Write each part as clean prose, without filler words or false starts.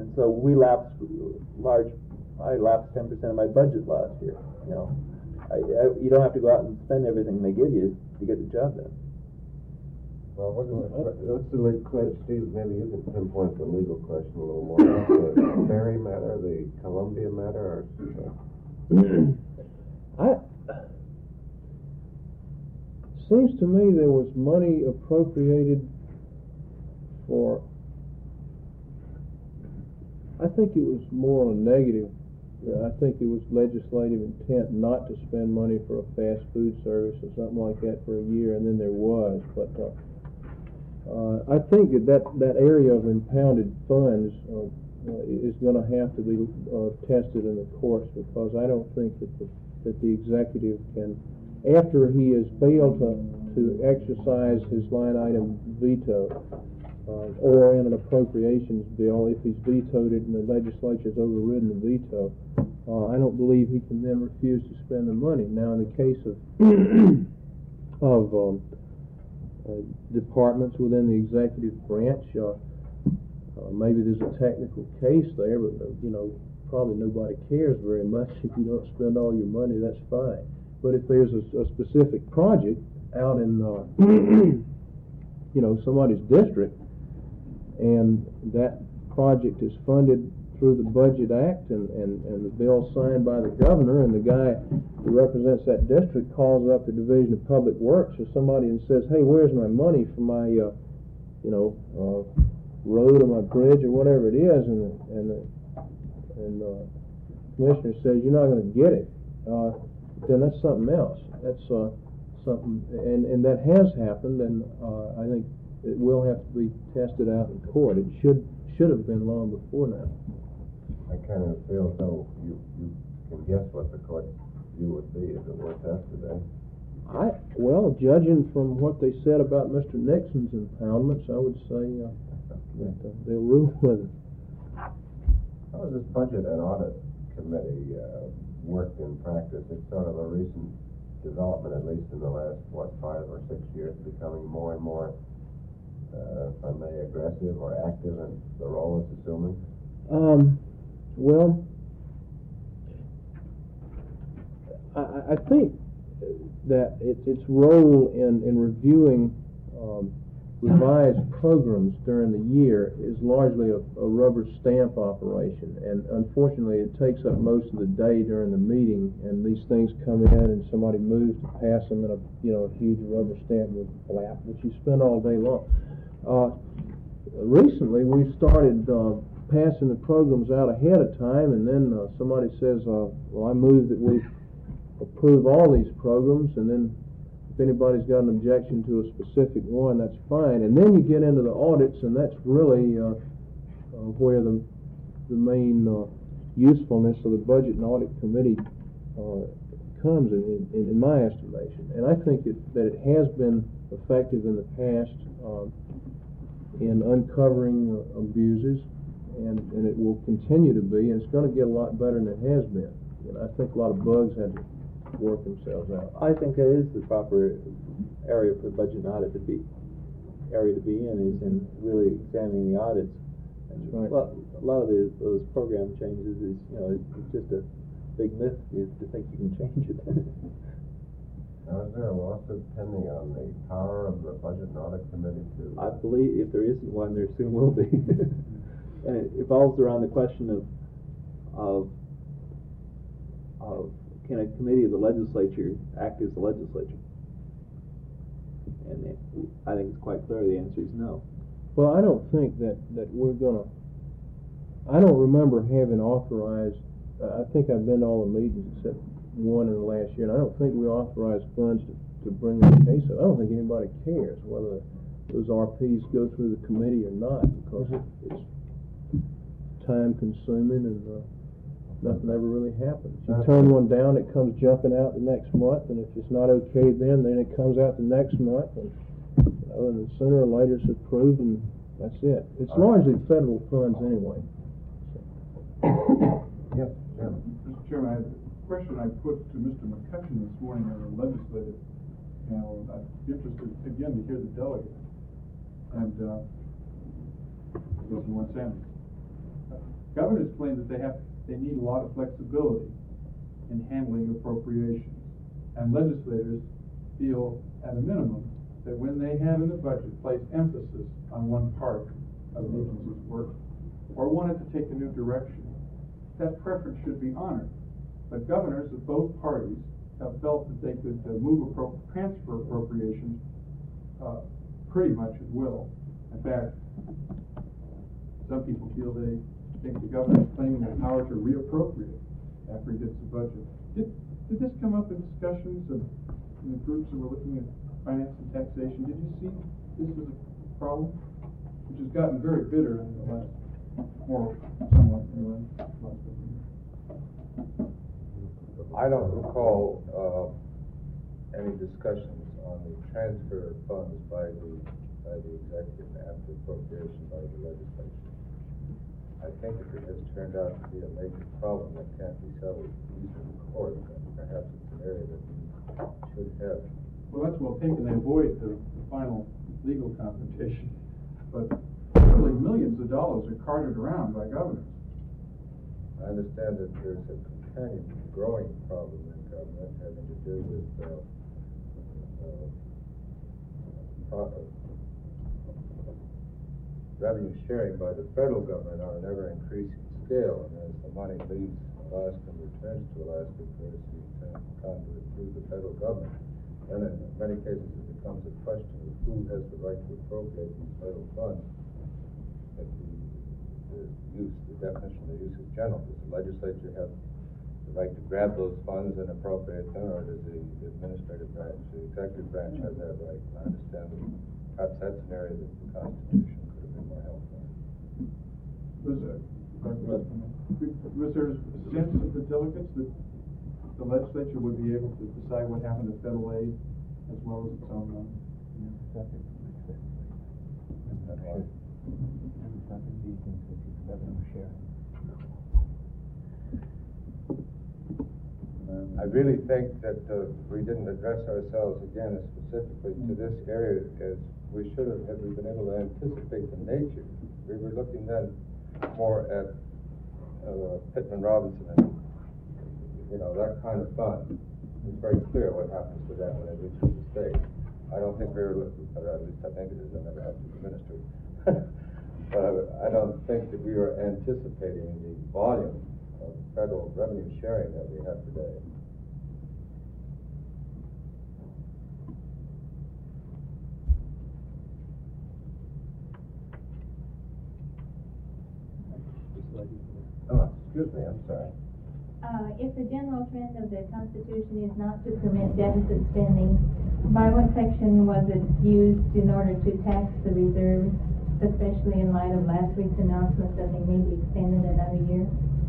And so we lapsed I lapsed 10% of my budget last year. You know, you don't have to go out and spend everything they give you to get the job done. Well, what's the legal question, Steve? Maybe you can pinpoint the legal question a little more. The Ferry matter, the Columbia matter, Seems to me there was money appropriated for, I think it was more on a negative. I think it was legislative intent not to spend money for a fast food service or something like that for a year, and then there was. But I think that area of impounded funds is going to have to be tested in the courts, because I don't think that the executive can, after he has failed to exercise his line item veto, or in an appropriations bill, if he's vetoed it and the legislature's overridden the veto, I don't believe he can then refuse to spend the money. Now, in the case of departments within the executive branch, maybe there's a technical case there, but you know, probably nobody cares very much. If you don't spend all your money, that's fine. But if there's a specific project out in you know, somebody's district, and that project is funded through the Budget Act and the bill signed by the governor, and the guy who represents that district calls up the Division of Public Works or somebody and says, hey, where's my money for my you know, road or my bridge or whatever it is, and the commissioner says, you're not going to get it, then that's something else. That's something, and that has happened, and I think it will have to be tested out in court. It should have been long before now. I kind of feel as though you can guess what the court view would be if it were tested, eh? Well, judging from what they said about Mr. Nixon's impoundments, I would say that they'll rule with it. How has this Budget and Audit Committee worked in practice? It's sort of a recent development, at least in the last, 5 or 6 years, becoming more and more, if I may, aggressive or active in the role it's assuming? Well, I think that its role in reviewing revised programs during the year is largely a rubber stamp operation, and unfortunately it takes up most of the day during the meeting, and these things come in and somebody moves to pass them in a huge rubber stamp with flap, which you spend all day long. Recently we've started passing the programs out ahead of time, and then somebody says, well, I move that we approve all these programs, and then if anybody's got an objection to a specific one, that's fine. And then you get into the audits, and that's really where the main usefulness of the Budget and Audit Committee comes in my estimation. And I think that it has been effective in the past in uncovering abuses, and it will continue to be, and it's going to get a lot better than it has been. You know, I think a lot of bugs had to work themselves out. I think that is the proper area for budget and audit to be in, is in really examining the audits. And right. A lot of those program changes is, you know, it's just a big myth to think you can change it. Now, is there a lawsuit pending on the power of the Budget and Audit Committee to? I believe if there isn't one, there soon will be. And it evolves around the question of can a committee of the legislature act as the legislature? And I think it's quite clear the answer is no. Well, I don't think that we're going to, I don't remember having authorized, I think I've been to all the meetings except one in the last year, and I don't think we authorized funds to bring the case up. I don't think anybody cares whether those RPs go through the committee or not, because it's time consuming, and nothing ever really happens. You turn one down, it comes jumping out the next month, and if it's not okay then it comes out the next month, and sooner or later it's approved, and that's it. It's largely federal funds anyway. Yes, Jim. Mr. Chairman, I have a question I put to Mr. McCutcheon this morning on our legislative panel, and I'd be interested again to hear the delegate. And President Sanders. Governors claim that they need a lot of flexibility in handling appropriations. And legislators feel, at a minimum, that when they have in the budget placed emphasis on one part of the agency's work, or wanted to take a new direction, that preference should be honored. But governors of both parties have felt that they could transfer appropriations pretty much at will. In fact, some people feel they think the governor is claiming the power to reappropriate after he gets the budget. Did this come up in discussions in the groups that were looking at finance and taxation? Did you see this as a problem, which has gotten very bitter in the last, or somewhat anyway, last couple of years? I don't recall any discussions on the transfer of funds by the executive after appropriation by the legislature. I think if it has turned out to be a major problem that can't be settled easily in court, then perhaps it's an area that we should have. Well, that's well taken. They avoid the final legal confrontation. But literally millions of dollars are carted around by governors. I understand that there's a companion growing problem in government having to do with revenue sharing by the federal government on an ever-increasing scale, and as the money leaves Alaska and returns to Alaska, of course, the conduit through the federal government. And in many cases, it becomes a question of who has the right to appropriate these federal funds. If the definition of the use is general. Does the legislature have the right to grab those funds and appropriate them, or does the administrative branch, the executive branch, have that right? I understand that perhaps that's an area that the Constitution could have been more helpful. Was there a sense of the delegates that the legislature would be able to decide what happened to federal aid as well as its own money? I really think that we didn't address ourselves again specifically to this area as we should have had we been able to anticipate the nature. We were looking then more at Pittman Robinson and that kind of fund. It's very clear what happens to that when it reaches the state. I don't think we were looking, or at least I think it is, I never have to administer. But I don't think that we were anticipating the volume of federal revenue sharing that we have today. Oh, excuse me, I'm sorry. If the general trend of the Constitution is not to permit deficit spending, by what section was it used in order to tax the reserves, especially in light of last week's announcement that they may be extended another year?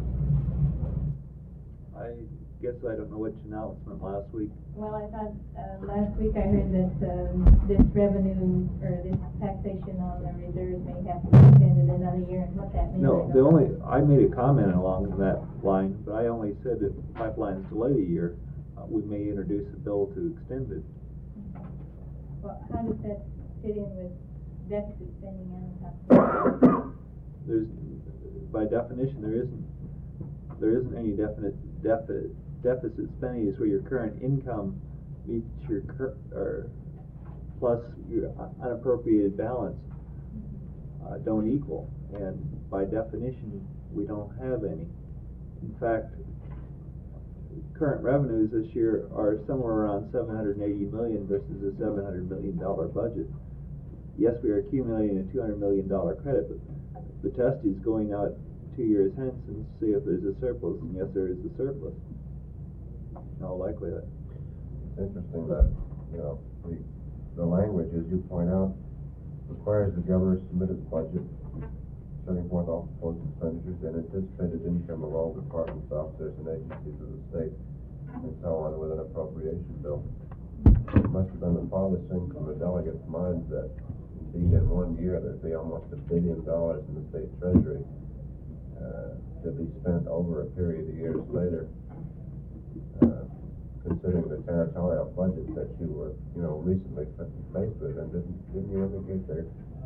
I guess I don't know which announcement last week. Well, I thought last week I heard that this revenue or this taxation on the reserves may have to be extended another year, and what that means. No, I made a comment along that line, but I only said that if the pipeline's delayed a year, we may introduce a bill to extend it. Well, how does that fit in with deficit spending and the Constitution? There's, by definition, there isn't any definite deficit spending is where your current income meets your plus your unappropriated balance don't equal, and by definition we don't have any. In fact, current revenues this year are somewhere around $780 million versus a $700 million budget. Yes, we are accumulating a $200 million credit, but the test is going out 2 years hence and see if there's a surplus, and yes, there is a surplus. In all likelihood. It's interesting that, the language, as you point out, requires the governor to submit his budget, setting forth all proposed expenditures and anticipated income of all departments, officers, and agencies of the state, and so on, with an appropriation bill. It must have been the farthest thing from the delegates' minds that, indeed, in 1 year, there'd be almost $1 billion in the state treasury to be spent over a period of years later. Considering the territorial budget that you were, recently faced with, and didn't you indicate there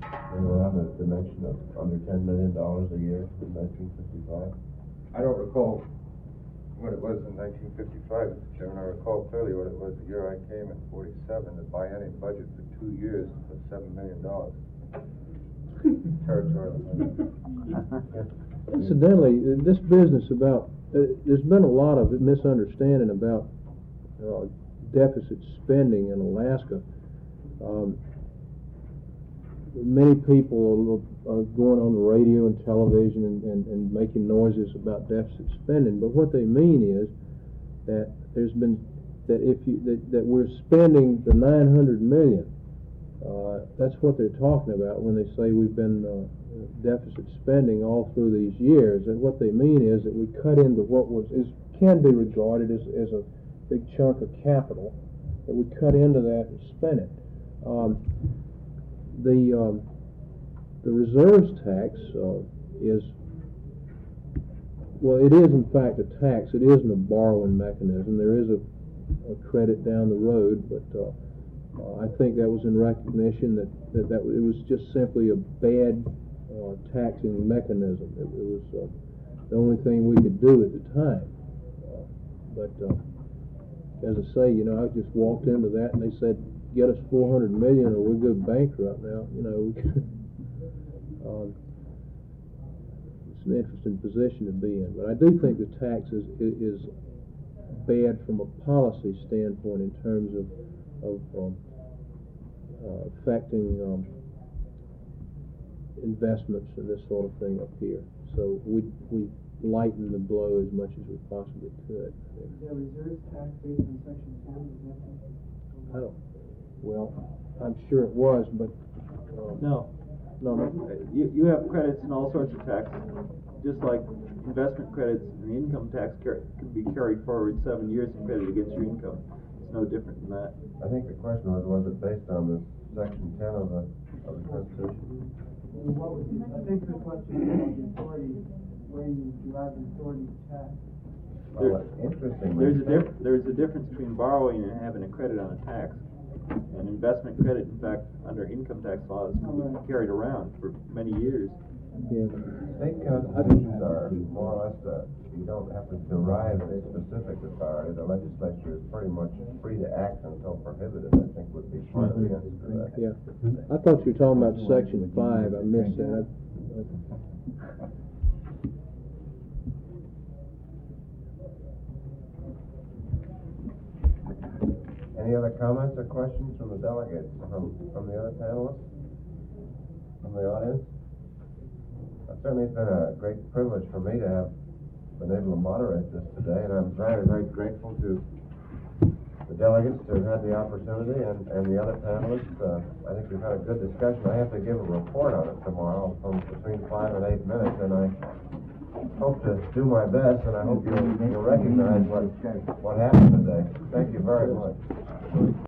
We were on the dimension of under $10 million a year in 1955. I don't recall what it was in 1955, Mr. Chairman. I recall clearly what it was the year I came in '47. The biennial budget for 2 years was $7 million. Territorial budget. Incidentally, this business about, there's been a lot of misunderstanding about deficit spending in Alaska. Many people are going on the radio and television and making noises about deficit spending, but what they mean is that there's been, that we're spending the $900 million. That's what they're talking about when they say we've been deficit spending all through these years. And what they mean is that we cut into what can be regarded as a big chunk of capital, that we cut into that and spent it. The reserves tax is, well, it is in fact a tax. It isn't a borrowing mechanism. There is a credit down the road, but I think that was in recognition that it was just simply a bad taxing mechanism. It was the only thing we could do at the time. But as I say, you know, I just walked into that and they said, "Get us $400 million or we'll go bankrupt." Now, you know, it's an interesting position to be in. But I do think the tax is bad from a policy standpoint in terms of affecting investments and this sort of thing up here. So we lighten the blow as much as we possibly could. Is there a reserves tax based on section 10? I don't. Well, I'm sure it was, but No. no. You have credits and all sorts of taxes, just like investment credits and the income tax can be carried forward 7 years and credited against your income. It's no different than that. I think the question was it based on the section 10 of the Constitution? I think the question is on the authority, where you derive the authority to tax. Well, interesting. There's a difference between borrowing and having a credit on a tax. An investment credit, in fact, under income tax laws, can be carried around for many years. Yeah. State constitutions are more or less you don't have to derive a specific authority. The legislature is pretty much free to act until prohibited, I think would be part of the answer to that. Yeah. I thought you were talking about section 5. I missed that. Any other comments or questions from the delegates, from the other panelists, from the audience? Certainly it's been a great privilege for me to have been able to moderate this today, and I'm very, very grateful to the delegates to have had the opportunity and the other panelists. I think we've had a good discussion. I have to give a report on it tomorrow from between 5 and 8 minutes, and I hope to do my best, and I hope you'll recognize what happened today. Thank you very much.